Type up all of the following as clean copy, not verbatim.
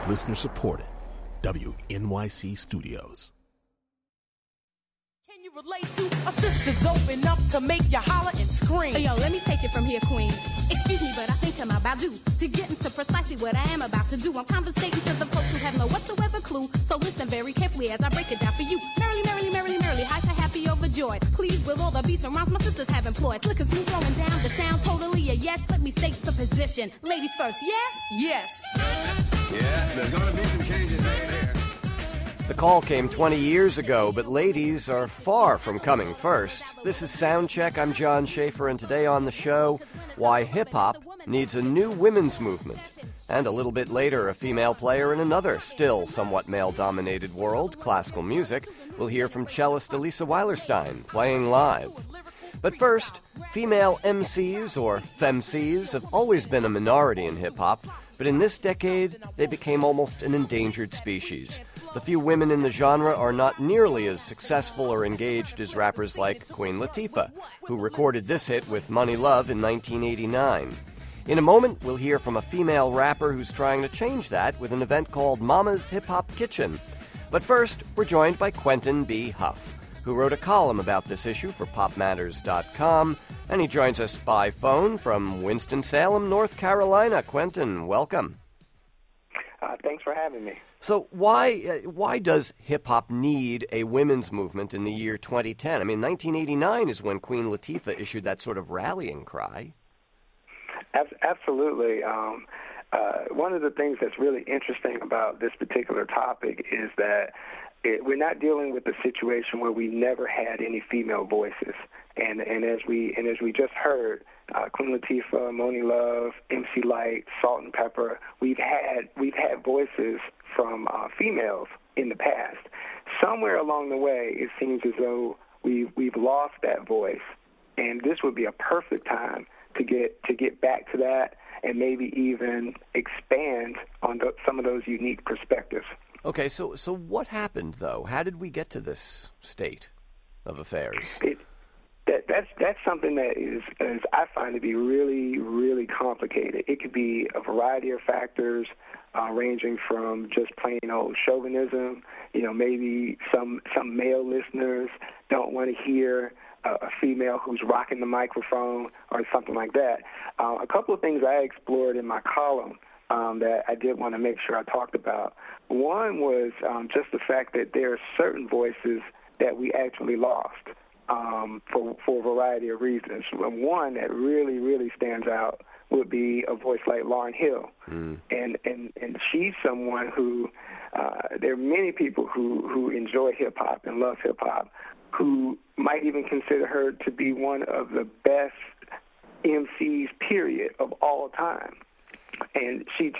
Listener supported. WNYC Studios. Can you relate to a sister's open up to make you holler and scream? Hey, yo, let me take it from here, queen. Excuse me, but I think I'm about due to get into precisely what I am about to do. I'm conversating to the folks who have no whatsoever clue. So listen very carefully as I break it down for you. Merrily, merrily, merrily, merrily, hyper, happy, overjoyed. Please, with all the beats and rhymes my sisters have employed. Slick and smooth rolling down the sound, totally a yes. Let me state the position. Ladies first, yes? Yes. Yeah, there's going to be some changes there. The call came 20 years ago, but ladies are far from coming first. This is Soundcheck. I'm John Schaefer, and today on the show, why hip-hop needs a new women's movement. And a little bit later, a female player in another, still somewhat male-dominated world, classical music. We'll hear from cellist Elisa Weilerstein, playing live. But first, female MCs, or femcs, have always been a minority in hip-hop, but in this decade, they became almost an endangered species. The few women in the genre are not nearly as successful or engaged as rappers like Queen Latifah, who recorded this hit with Money Love in 1989. In a moment, we'll hear from a female rapper who's trying to change that with an event called Mama's Hip Hop Kitchen. But first, we're joined by Quentin B. Huff, who wrote a column about this issue for PopMatters.com, and he joins us by phone from Winston-Salem, North Carolina. Quentin, welcome. Thanks for having me. So why does hip-hop need a women's movement in the year 2010? I mean, 1989 is when Queen Latifah issued that sort of rallying cry. Absolutely. One of the things that's really interesting about this particular topic is that we're not dealing with a situation where we never had any female voices, and as we just heard, Queen Latifah, Monie Love, MC Lyte, Salt and Pepper, we've had voices from females in the past. Somewhere along the way, it seems as though we've lost that voice, and this would be a perfect time to get back to that and maybe even expand on some of those unique perspectives. Okay, so what happened, though? How did we get to this state of affairs? That's something that is I find to be really, really complicated. It could be a variety of factors, ranging from just plain old chauvinism. You know, maybe some male listeners don't want to hear a female who's rocking the microphone or something like that. A couple of things I explored in my column that I did want to make sure I talked about. One was just the fact that there are certain voices that we actually lost for a variety of reasons. One that really, really stands out would be a voice like Lauryn Hill. And she's someone who, there are many people who enjoy hip-hop and love hip-hop who might even consider her to be one of the best MCs, period, of all time. And she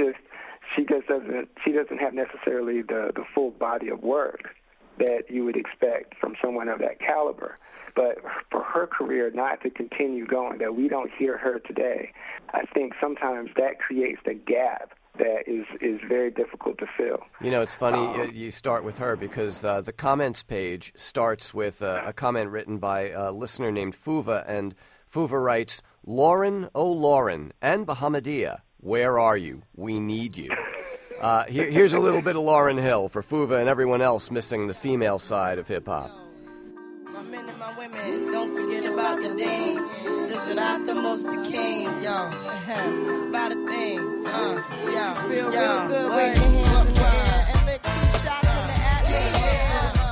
doesn't have necessarily the full body of work that you would expect from someone of that caliber. But for her career not to continue going, that we don't hear her today, I think sometimes that creates the gap that is very difficult to fill. You know, it's funny you start with her because the comments page starts with a comment written by a listener named Fuva, and Fuva writes, "Lauren, oh Lauren, and Bahamadia, where are you? We need you." Here's a little bit of Lauryn Hill for Fuva and everyone else missing the female side of hip-hop. My men and my women, don't forget about the dame. Listen out the most the king. Yo, it's about a thing. Yo, feel real good with your hands in the air and lick 2 shots in the atmosphere.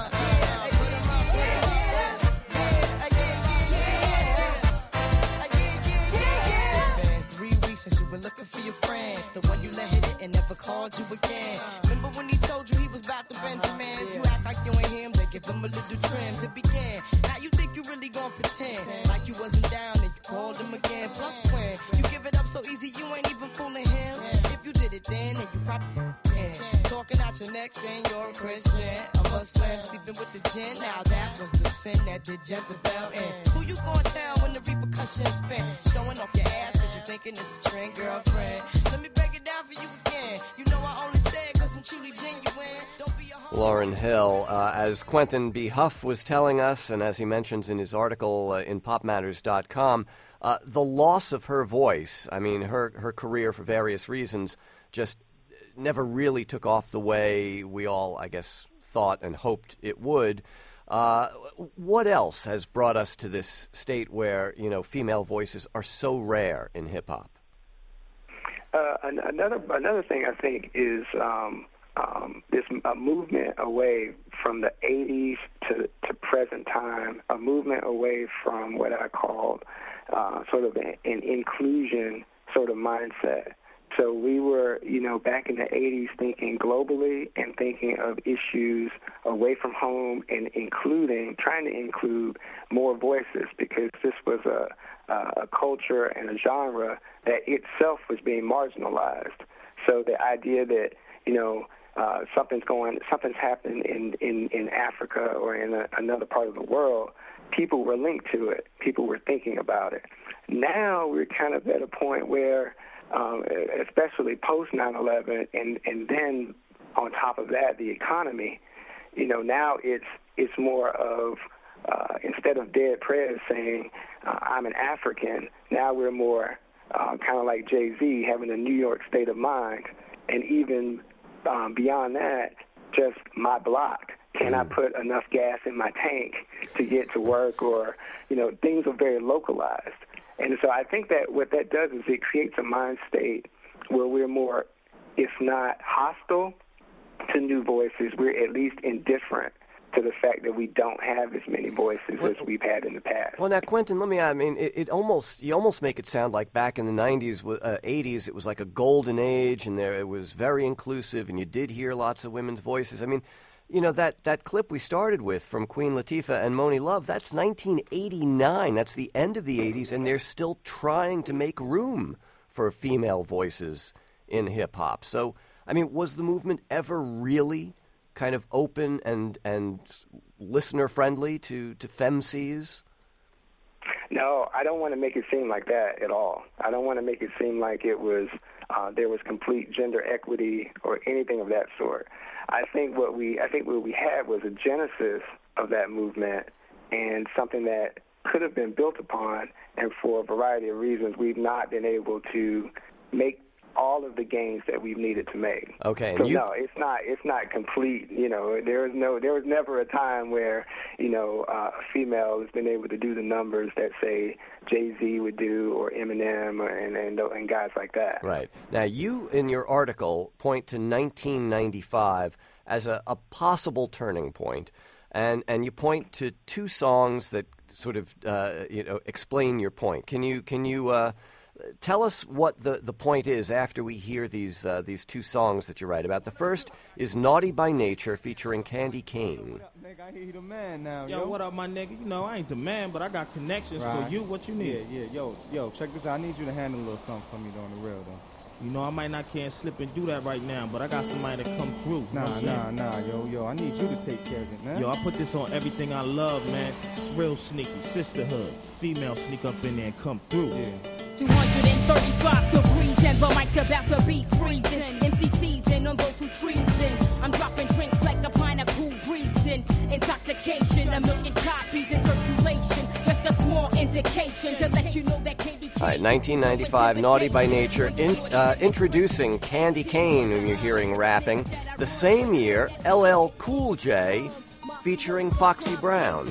It's been 3 weeks since you were looking for your friend, the one you let hit it and never called you again. Remember when he told you he was about to Benjamins? You act like you ain't him, they give him a little trim to begin. Now you think you really gon' pretend like you wasn't down and you called him again. Plus when you give it up so easy, you ain't even fooling him. If you did it then you probably can. Talking out your neck saying you're a Christian, a Muslim, sleeping with the gin. Now that was the sin that did Jezebel in. Who you gonna tell when the repercussions spin? Showing off your ass cause you thinking it's a trend, girlfriend. Let me break it down for you again. You know I only said cause I'm truly genuine. Don't be a Lauryn Hill, as Quentin B. Huff was telling us, and as he mentions in his article in PopMatters.com, the loss of her voice, I mean, her career for various reasons just never really took off the way we all, I guess, thought and hoped it would. What else has brought us to this state where, female voices are so rare in hip-hop? Another thing I think is this movement away from the 80s to present time, a movement away from what I call sort of an inclusion sort of mindset. So we were, back in the 80s thinking globally and thinking of issues away from home and trying to include more voices, because this was a culture and a genre that itself was being marginalized. So the idea that, something's happened in Africa or in another part of the world, people were linked to it. People were thinking about it. Now we're kind of at a point where, especially post 9/11, and then on top of that, the economy. Now it's more of instead of Dead Prez saying I'm an African. Now we're more kind of like Jay-Z having a New York state of mind, and even beyond that, just my block. Can I put enough gas in my tank to get to work? Or things are very localized. And so I think that what that does is it creates a mind state where we're more, if not hostile to new voices, we're at least indifferent to the fact that we don't have as many voices as we've had in the past. Well, now, Quentin, you almost make it sound like back in the 90s, 80s, it was like a golden age, and it was very inclusive, and you did hear lots of women's voices. That clip we started with from Queen Latifah and Monie Love, that's 1989. That's the end of the 80s, and they're still trying to make room for female voices in hip-hop. So, was the movement ever really kind of open and listener-friendly to femcs? No, I don't want to make it seem like that at all. I don't want to make it seem like it was there was complete gender equity or anything of that sort. I think what we had was a genesis of that movement and something that could have been built upon, and for a variety of reasons, we've not been able to make all of the gains that we've needed to make. Okay. So no, it's not complete. There was never a time where a female has been able to do the numbers that say Jay-Z would do, or Eminem, and guys like that. Right. Now, you in your article point to 1995 as a possible turning point, and you point to two songs that sort of explain your point. Can you tell us what the point is after we hear these two songs that you write about? The first is Naughty by Nature featuring Candy Kane. What up, nigga? I hear you the man now, yo. What up, my nigga? I ain't the man, but I got connections for you. What you need? Yeah. Yo, check this out. I need you to handle a little something for me on the real, though. I might not can't slip and do that right now, but I got somebody to come through. Nah, yo. I need you to take care of it, man. Yo, I put this on everything I love, man. It's real sneaky. Sisterhood. Female sneak up in there and come through. Yeah. 235 degrees and the mic's about to be freezing. MC season on those who treason. I'm dropping drinks like a pineapple breezing. Intoxication, a million copies in circulation. Just a small indication to let you know that Candy Kane. All right, 1995, Naughty by Nature, introducing Candy Kane, whom you're hearing rapping. The same year, LL Cool J featuring Foxy Brown.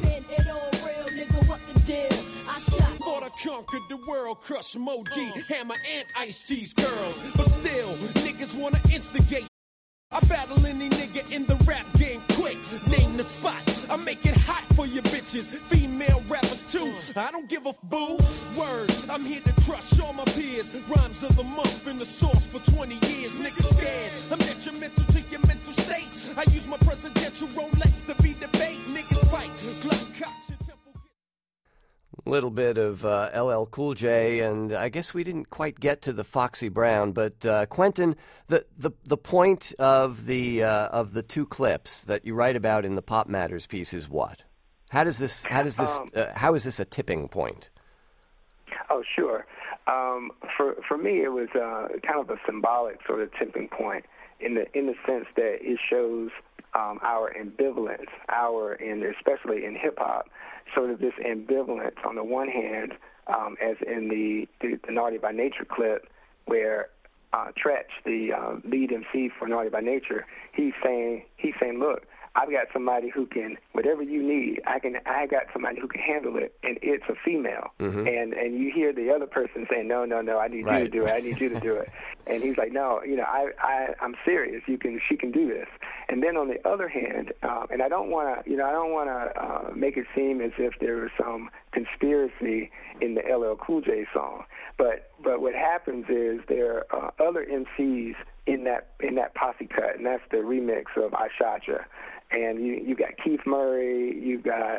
Conquered the world, crush Mo D, Hammer and Ice-T's girls. But still, niggas wanna instigate. I battle any nigga in the rap game quick. Name the spots. I make it hot for your bitches. Female rappers too. I don't give a boo. Words. I'm here to crush all my peers. Rhymes of the month in the source for 20 years. Niggas scared. I'm detrimental to your mental state. I use my presidential Rolex to be debate. Niggas bite. Glock cocks your temple. Little bit of LL Cool J, and I guess we didn't quite get to the Foxy Brown. But Quentin, the point of the two clips that you write about in the Pop Matters piece is what? How is this a tipping point? Oh, sure. For me, it was kind of a symbolic sort of tipping point in the sense that it shows our ambivalence, and especially in hip hop, sort of this ambivalence on the one hand, as in the Naughty by Nature clip, where Tretch, the lead MC for Naughty by Nature, he's saying, look, I've got somebody who can, whatever you need, I got somebody who can handle it, and it's a female. Mm-hmm. And you hear the other person saying, no, I need you to do it, I need you to do it. And he's like, no, I'm serious. She can do this. And then on the other hand, and I don't want to make it seem as if there was some conspiracy in the LL Cool J song, but what happens is there are other MCs in that posse cut, and that's the remix of I Shot Ya. And you got Keith Murray, you got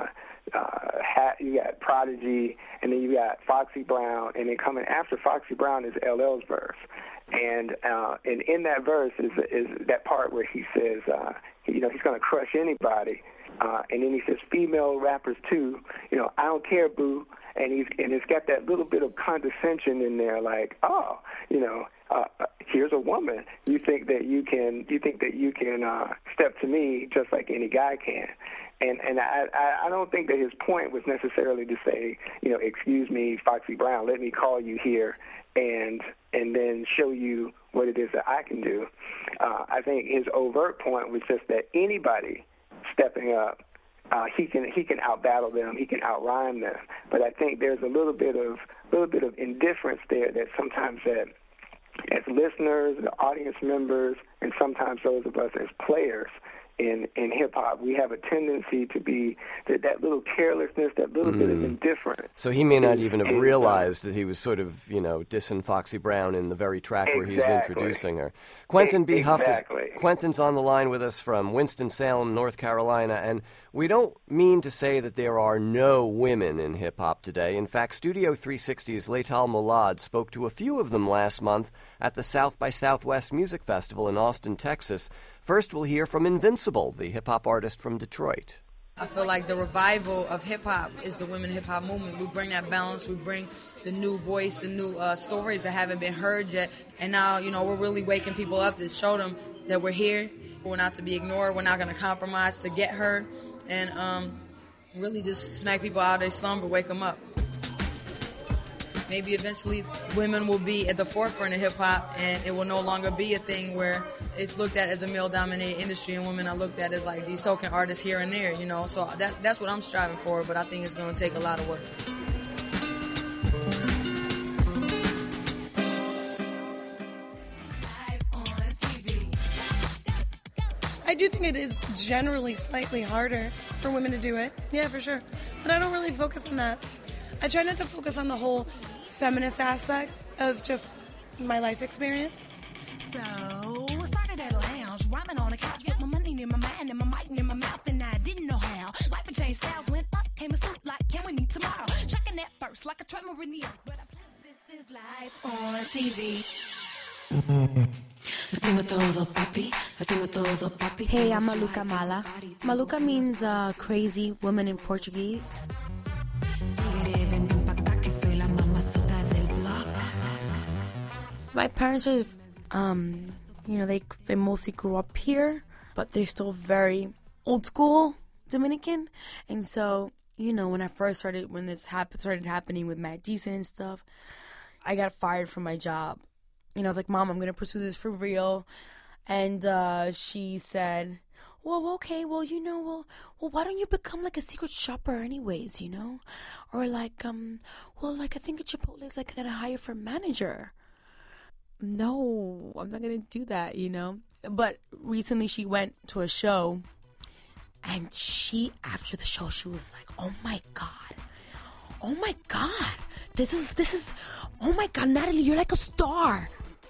Prodigy, and then you got Foxy Brown, and then coming after Foxy Brown is LL's verse. And in that verse is that part where he says, he's going to crush anybody, and then he says, female rappers too, I don't care, boo. And it's got that little bit of condescension in there, like, here's a woman. You think that you can step to me just like any guy can. And I don't think that his point was necessarily to say, excuse me, Foxy Brown, let me call you here and then show you what it is that I can do. I think his overt point was just that anybody stepping up, he can outbattle them, he can outrhyme them. But I think there's a little bit of indifference there that sometimes that as listeners, the audience members, and sometimes those of us as players in hip-hop, we have a tendency to be that little carelessness, that little bit of indifference. So he may not even have realized that he was sort of, dissing Foxy Brown in the very track where he's introducing her. Quentin B. Huff Quentin's on the line with us from Winston-Salem, North Carolina, and we don't mean to say that there are no women in hip-hop today. In fact, Studio 360's Leital Molad spoke to a few of them last month at the South by Southwest Music Festival in Austin, Texas. First, we'll hear from Invincible, the hip-hop artist from Detroit. I feel like the revival of hip-hop is the women hip-hop movement. We bring that balance. We bring the new voice, the new stories that haven't been heard yet. And now, we're really waking people up to show them that we're here. We're not to be ignored. We're not going to compromise to get heard. And really just smack people out of their slumber, wake them up. Maybe eventually women will be at the forefront of hip-hop, and it will no longer be a thing where it's looked at as a male-dominated industry and women are looked at as like these token artists here and there, So that's what I'm striving for, but I think it's going to take a lot of work. I do think it is generally slightly harder for women to do it. Yeah, for sure. But I don't really focus on that. I try not to focus on the whole feminist aspect of just my life experience. So, I started at a lounge, rhyming on a couch with my money in my mind and my mic in my mouth, and I didn't know how. Life had changed, styles went up, came a suit like, can we meet tomorrow? Checking that first like a tremor in the earth, but I play this is life on TV. Hey, I'm Maluka Mala. Maluka means crazy woman in Portuguese. My parents are, they mostly grew up here, but they're still very old school Dominican. And so, when this started happening with Matt Decent and stuff, I got fired from my job. I was like, Mom, I'm going to pursue this for real. And she said, well, okay, well, why don't you become like a secret shopper anyways, Or like, I think at Chipotle is like going to hire for manager. No, I'm not going to do that, But recently she went to a show, and after the show, she was like, oh my God, this is, oh my God, Natalie, you're like a star.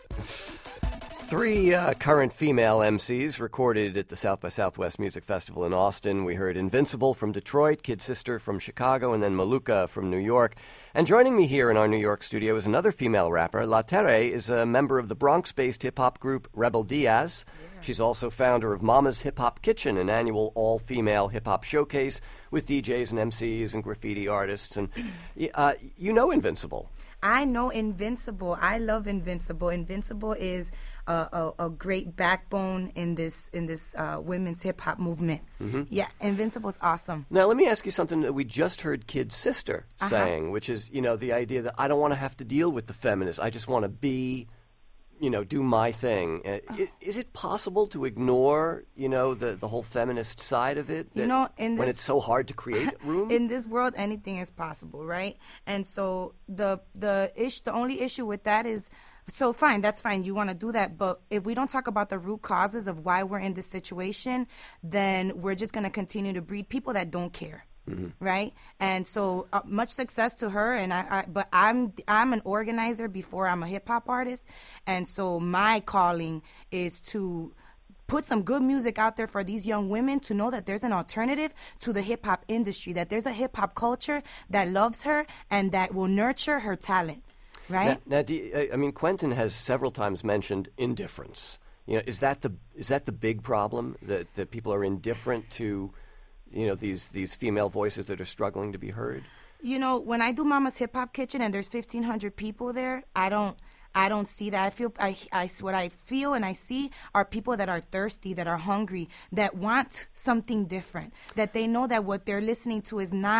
3 current female MCs recorded at the South by Southwest Music Festival in Austin. We heard Invincible from Detroit, Kid Sister from Chicago, and then Maluka from New York. And joining me here in our New York studio is another female rapper. La Terre is a member of the Bronx-based hip-hop group Rebel Diaz. Yeah. She's also founder of Mama's Hip Hop Kitchen, an annual all-female hip-hop showcase with DJs and MCs and graffiti artists. And you know Invincible. I know Invincible. I love Invincible. Invincible is a great backbone in this women's hip hop movement. Mm-hmm. Yeah, Invincible is awesome. Now let me ask you something that we just heard Kid Sister saying, which is the idea that I don't want to have to deal with the feminists. I just want to be do my thing. Is it possible to ignore, the whole feminist side of it? When it's so hard to create room? In this world, anything is possible, right? And so the only issue with that is, so fine, that's fine. You want to do that. But if we don't talk about the root causes of why we're in this situation, then we're just going to continue to breed people that don't care. Mm-hmm. Right. And so much success to her. But I'm an organizer before I'm a hip hop artist. And so my calling is to put some good music out there for these young women to know that there's an alternative to the hip hop industry, that there's a hip hop culture that loves her and that will nurture her talent. Right. Now, Quentin has several times mentioned indifference. Is that the big problem, that people are indifferent to, these female voices that are struggling to be heard? When I do Mama's Hip Hop Kitchen and there's 1,500 people there, I don't see that. What I feel and I see are people that are thirsty, that are hungry, that want something different, that they know that what they're listening to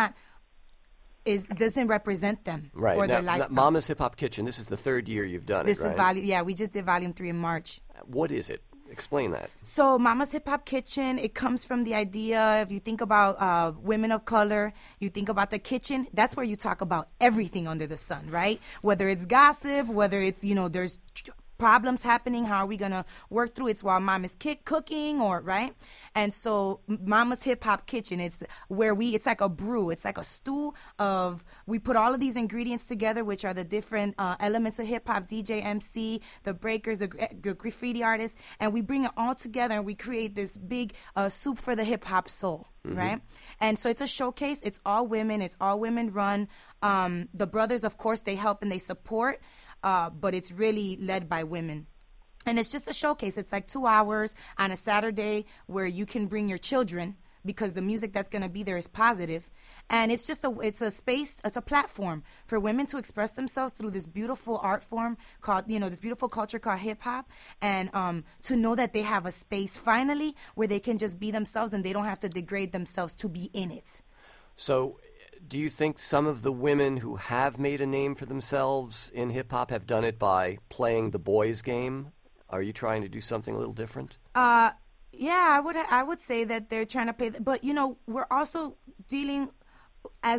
doesn't represent them or their lifestyle. Mama's Hip Hop Kitchen, this is the third year you've done it, right? We just did volume 3 in March. What is it? Explain that. So Mama's Hip Hop Kitchen, it comes from the idea, if you think about women of color, you think about the kitchen, that's where you talk about everything under the sun, right? Whether it's gossip, whether it's, there's problems happening, how are we going to work through it while mom is cooking, or right? And so Mama's Hip Hop Kitchen, it's where it's like a brew, it's like a stew we put all of these ingredients together, which are the different elements of hip hop, DJ, MC, the breakers, the graffiti artists, and we bring it all together and we create this big soup for the hip hop soul. Mm-hmm. Right? And so it's a showcase. It's all women run. The brothers, of course, they help and they support. But it's really led by women. And it's just a showcase. It's like 2 hours on a Saturday where you can bring your children because the music that's going to be there is positive. And it's just it's a space, it's a platform for women to express themselves through this beautiful art form called, this beautiful culture called hip hop. And to know that they have a space finally where they can just be themselves and they don't have to degrade themselves to be in it. So do you think some of the women who have made a name for themselves in hip-hop have done it by playing the boys' game? Are you trying to do something a little different? Yeah, I would say that they're trying to play. But, we're also dealing as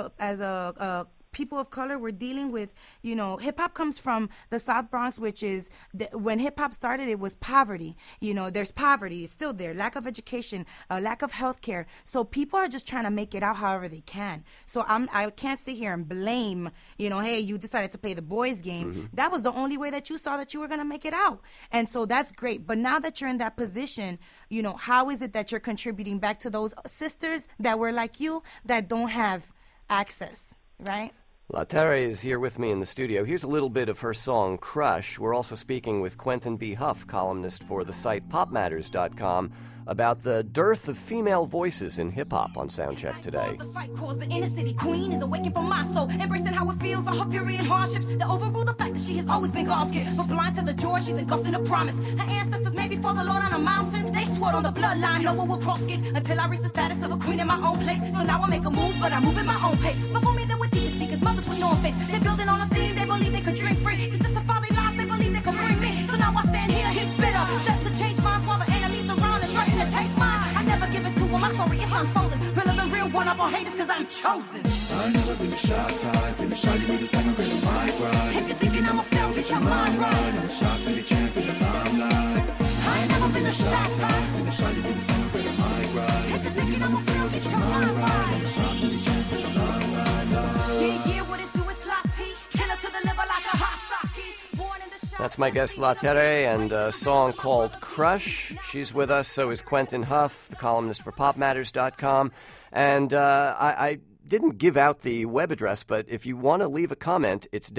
a people of color, we're dealing with, hip-hop comes from the South Bronx, which is, when hip-hop started, it was poverty. There's poverty. It's still there. Lack of education, lack of health care. So people are just trying to make it out however they can. So I can't sit here and blame, hey, you decided to play the boys' game. Mm-hmm. That was the only way that you saw that you were going to make it out. And so that's great. But now that you're in that position, how is it that you're contributing back to those sisters that were like you that don't have access, right? La Terre is here with me in the studio. Here's a little bit of her song, Crush. We're also speaking with Quentin B. Huff, columnist for the site PopMatters.com, about the dearth of female voices in hip-hop on Soundcheck today. The fight cause the inner city queen is awakened from my soul, embracing how it feels on her fury and hardships that overrule the fact that she has always been God's gift. But blind to the joy, she's engulfed in a promise. Her ancestors made before the Lord on a mountain. They swore on the bloodline, no one will cross it until I reach the status of a queen in my own place. So now I make a move, but I move at my own pace. Before me there were teachers, speakers, mothers with no face. They're building on a theme, they believe they could drink free. To justify their lives, they believe they could bring me. So now I stand here, he's bitter, set to change minds while the enemies around and threaten to take mine. I never give it to them, my story is unfolding. Relevant, real, one up on haters, cause I'm chosen. I never been a shy type, been a shawty with a second grade of my ride. If you're thinking I'm a fail, get your mind right. I'm a shy city champ in the limelight. I ain't never been a shy type, been a shawty with a second grade of my ride. If you're thinking I'm a fail, get your mind right. I'm a shy city champ in the limelight. Yeah, what it do is Lati, killer to the liver like a hot sake. That's my guest La Terre and a song called Crush. She's with us, so is Quentin Huff, the columnist for PopMatters.com. And I didn't give out the web address, but if you want to leave a comment, it's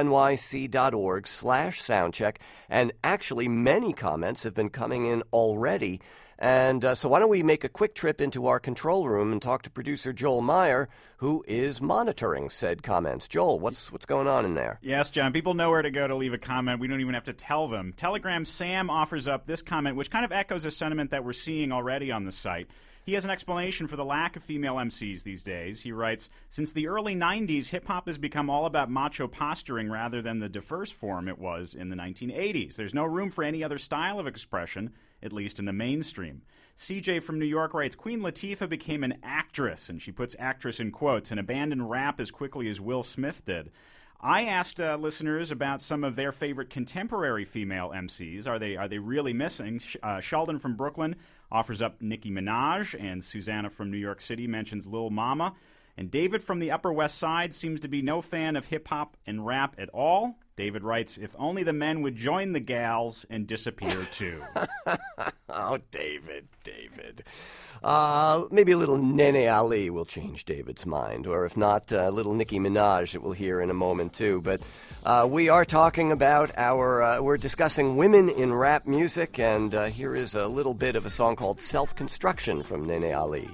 wnyc.org/soundcheck. And actually, many comments have been coming in already. And so why don't we make a quick trip into our control room and talk to producer Joel Meyer, who is monitoring said comments. Joel, what's going on in there? Yes, John. People know where to go to leave a comment. We don't even have to tell them. Telegram Sam offers up this comment, which kind of echoes a sentiment that we're seeing already on the site. He has an explanation for the lack of female MCs these days. He writes, since the early 90s, hip-hop has become all about macho posturing rather than the diverse form it was in the 1980s. There's no room for any other style of expression, at least in the mainstream. CJ from New York writes, Queen Latifah became an actress, and she puts actress in quotes, and abandoned rap as quickly as Will Smith did. I asked listeners about some of their favorite contemporary female MCs. Are they really missing? Sheldon from Brooklyn offers up Nicki Minaj, and Susanna from New York City mentions Lil Mama. And David from the Upper West Side seems to be no fan of hip-hop and rap at all. David writes, if only the men would join the gals and disappear too. Oh, David. Maybe a little Nene Ali will change David's mind, or if not, little Nicki Minaj that we'll hear in a moment too. But we are talking about we're discussing women in rap music, and here is a little bit of a song called Self-Construction from Nene Ali.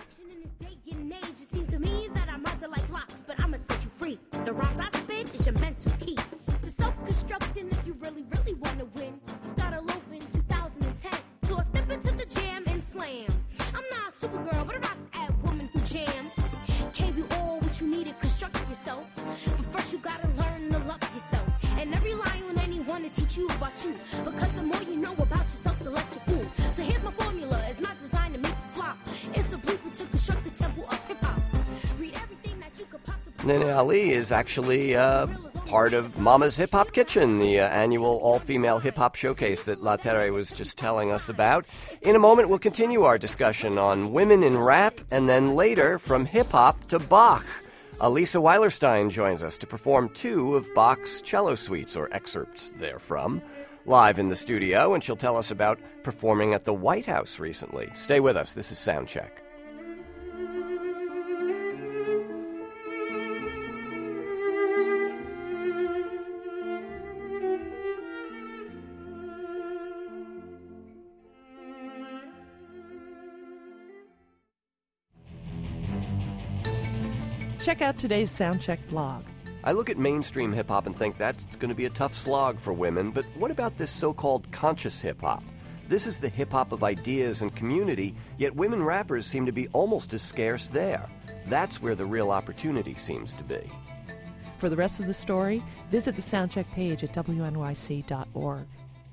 It seems to me that I'm out to like locks, but I'ma set you free. The rhymes I spit is your mental key to self-constructing. If you really, really want to win, you start all over in 2010. So I step into the jam and slam. I'm not a supergirl, but a rock woman who jam. Gave you all what you needed, construct yourself. But first you gotta learn to love yourself. And never rely on anyone to teach you about you. Because the more you know about yourself, the less you fool. So here's my formula. It's not designed to make you flop. It's a blueprint to construct the temple of hip-hop. Read everything that you could possibly... Nene Ali is actually part of Mama's Hip Hop Kitchen, the annual all-female hip-hop showcase that La Terre was just telling us about. In a moment, we'll continue our discussion on women in rap, and then later, from hip-hop to Bach. Alisa Weilerstein joins us to perform 2 of Bach's cello suites, or excerpts therefrom, live in the studio, and she'll tell us about performing at the White House recently. Stay with us. This is Soundcheck. Check out today's Soundcheck blog. I look at mainstream hip-hop and think that's going to be a tough slog for women, but what about this so-called conscious hip-hop? This is the hip-hop of ideas and community, yet women rappers seem to be almost as scarce there. That's where the real opportunity seems to be. For the rest of the story, visit the Soundcheck page at wnyc.org.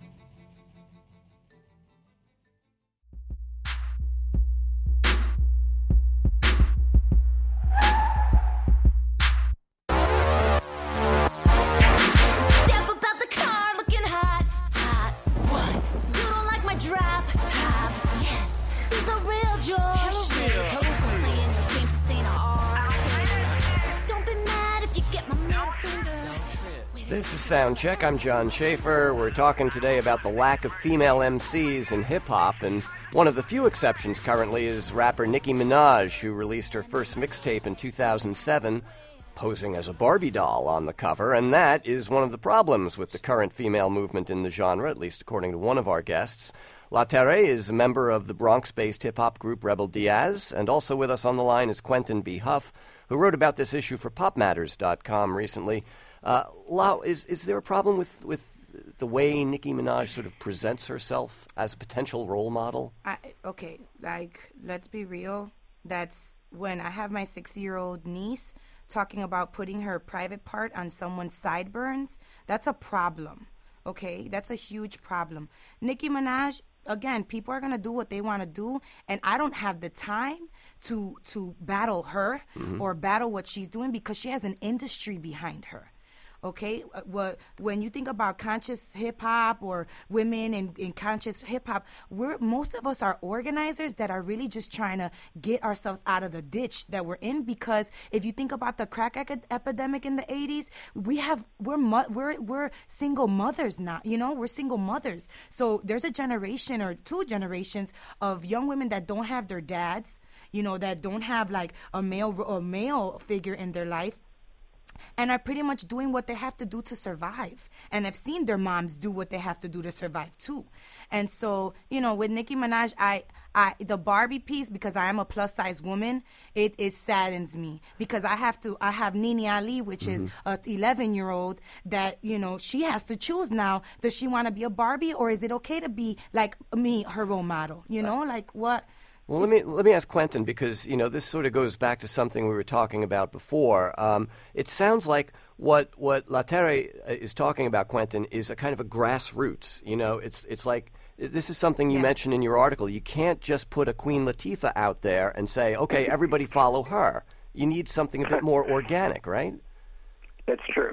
This is Soundcheck. I'm John Schaefer. We're talking today about the lack of female MCs in hip-hop, and one of the few exceptions currently is rapper Nicki Minaj, who released her first mixtape in 2007, posing as a Barbie doll on the cover, and that is one of the problems with the current female movement in the genre, at least according to one of our guests. La Terre is a member of the Bronx-based hip-hop group Rebel Diaz, and also with us on the line is Quentin B. Huff, who wrote about this issue for PopMatters.com recently. Lau, is there a problem with the way Nicki Minaj sort of presents herself as a potential role model? Okay, let's be real. That's when I have my 6-year-old niece talking about putting her private part on someone's sideburns. That's a problem, okay? That's a huge problem. Nicki Minaj, again, people are going to do what they want to do, and I don't have the time to battle her or battle what she's doing because she has an industry behind her. Okay, when you think about conscious hip hop or women in conscious hip hop, most of us are organizers that are really just trying to get ourselves out of the ditch that we're in. Because if you think about the crack epidemic in the 80s, we're single mothers now. You know, we're single mothers. So there's a generation or 2 generations of young women that don't have their dads. You know, that don't have like a male figure in their life, and are pretty much doing what they have to do to survive. And I've seen their moms do what they have to do to survive too. And so, you know, with Nicki Minaj, the Barbie piece, because I am a plus size woman, it saddens me because I have Nene Ali, which is a 11-year-old that, you know, she has to choose now. Does she want to be a Barbie, or is it okay to be like me, her role model? You know, like what? Well, let me ask Quentin, because this sort of goes back to something we were talking about before. It sounds like what La Terre is talking about, Quentin, is a kind of a grassroots. It's like this is something you mentioned in your article. You can't just put a Queen Latifah out there and say, okay, everybody follow her. You need something a bit more organic, right? That's true.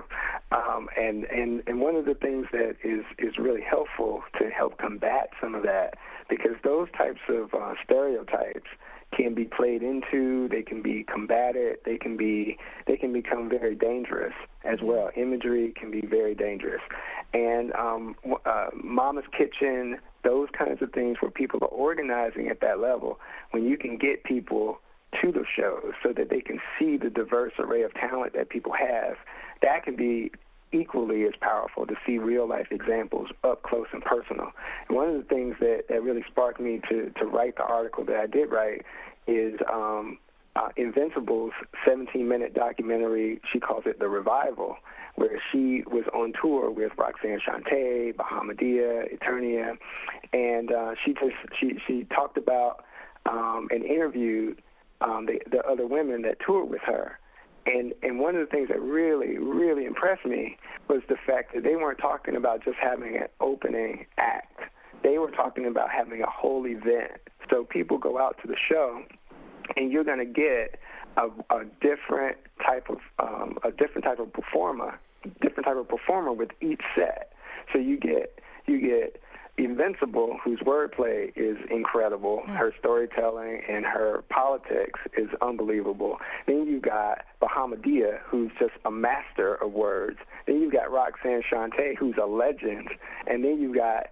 And one of the things that is really helpful to help combat some of that, because those types of stereotypes can be played into, they can be combated, they can become very dangerous as well. Imagery can be very dangerous. And Mama's Kitchen, those kinds of things where people are organizing at that level, when you can get people to the shows so that they can see the diverse array of talent that people have, that can be equally as powerful to see real-life examples up close and personal. And one of the things that really sparked me to write the article that I did write is Invincible's 17-minute documentary. She calls it The Revival, where she was on tour with Roxanne Shante, Bahamadia, Eternia, and she talked about and interviewed the other women that toured with her. And one of the things that really, really impressed me was the fact that they weren't talking about just having an opening act. They were talking about having a whole event. So people go out to the show, and you're going to get a different type of performer with each set. So you get Invincible, whose wordplay is incredible. Her storytelling and her politics is unbelievable. Then you got Bahamadia, who's just a master of words. Then you got Roxanne Shante, who's a legend. And then you got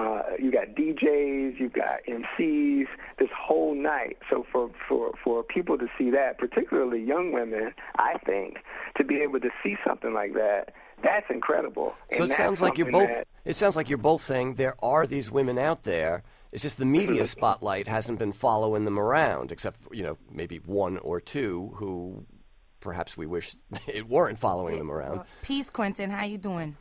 DJs, you've got MCs, this whole night. So for people to see that, particularly young women, I think, to be able to see something like that, that's incredible. So it sounds like you're both saying there are these women out there. It's just the media spotlight hasn't been following them around, except maybe one or two who perhaps we wish it weren't following them around. Peace, Quentin. How you doing?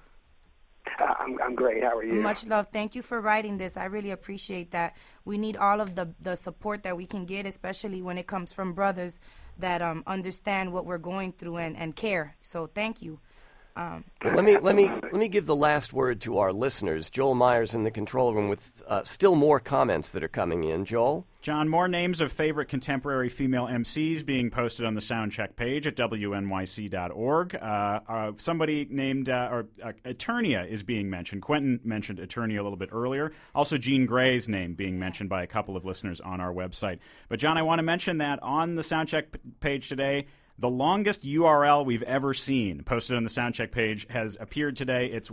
I'm great. How are you? Much love. Thank you for writing this. I really appreciate that. We need all of the support that we can get, especially when it comes from brothers that understand what we're going through and care. So thank you. Let me give the last word to our listeners. Joel Myers in the control room with still more comments that are coming in. Joel? John, more names of favorite contemporary female MCs being posted on the Soundcheck page at wnyc.org. Somebody named Eternia is being mentioned. Quentin mentioned Eternia a little bit earlier. Also, Jean Grey's name being mentioned by a couple of listeners on our website. But, John, I want to mention that on the Soundcheck page today, the longest URL we've ever seen posted on the Soundcheck page has appeared today. It's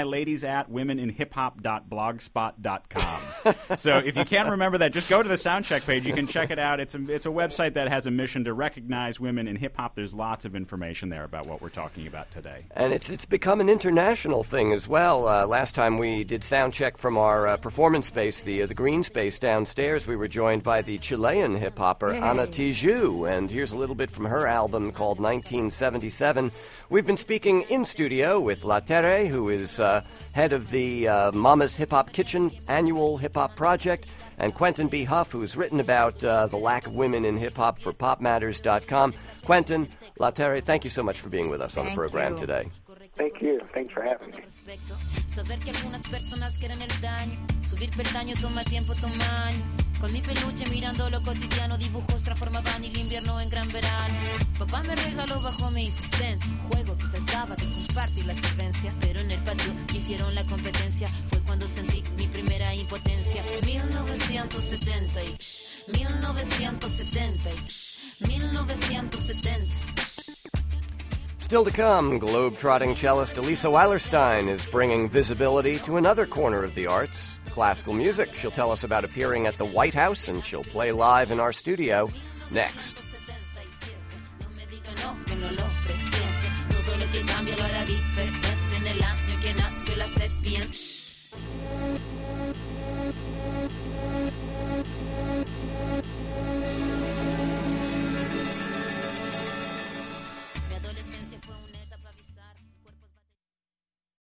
wheremyladiesat.womeninhiphop.blogspot.com. So if you can't remember that, just go to the Soundcheck page. You can check it out. It's a website that has a mission to recognize women in hip-hop. There's lots of information there about what we're talking about today. And it's become an international thing as well. Last time we did Soundcheck from our performance space, the green space downstairs, we were joined by the Chilean hip-hopper Ana Tijoux. And here's a little bit from her album called 1977. We've been speaking in studio with La Terre, who is head of the Mama's Hip Hop Kitchen annual hip hop project, and Quentin B. Huff, who's written about the lack of women in hip hop for PopMatters.com. Quentin, La Terre, thank you so much for being with us on the program today. Thank you. Thanks for having me. Saber que algunas personas quieren el daño. Subir peldaño toma tiempo, toma años. Con mi peluche mirando lo cotidiano, dibujos transformaban el invierno en gran verano. Papá me regaló bajo mi insistencia un juego que trataba de compartir la solvencia, pero en el patio hicieron la competencia. Fue cuando sentí mi primera impotencia. 1970 y 1970 y 1970. Still to come, globe-trotting cellist Elisa Weilerstein is bringing visibility to another corner of the arts, classical music. She'll tell us about appearing at the White House, and she'll play live in our studio next.